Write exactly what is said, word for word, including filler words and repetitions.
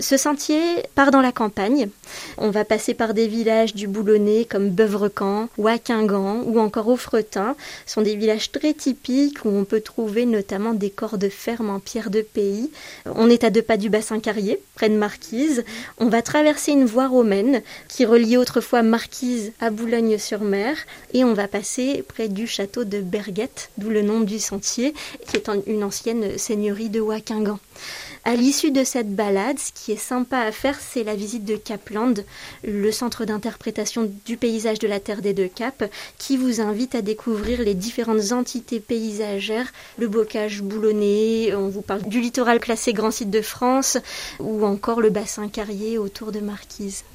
Ce sentier part dans la campagne. On va passer par des villages du Boulonnais comme Beuvrecan, Waquingan ou encore Offretin. Ce sont des villages très typiques où on peut trouver notamment des corps de ferme en pierre de pays. On est à deux pas du bassin Carrier, près de Marquise. On va traverser une voie romaine qui reliait autrefois Marquise à Boulogne-sur-Mer et on va passer près du château de Berguette, d'où le nom du sentier, qui est une ancienne seigneurie de Waquingan. À l'issue de cette balade, ce qui est sympa à faire, c'est la visite de Capland, le centre d'interprétation du paysage de la Terre des Deux Caps, qui vous invite à découvrir les différentes entités paysagères, le bocage boulonnais, on vous parle du littoral classé grand site de France, ou encore le bassin Carrier autour de Marquise.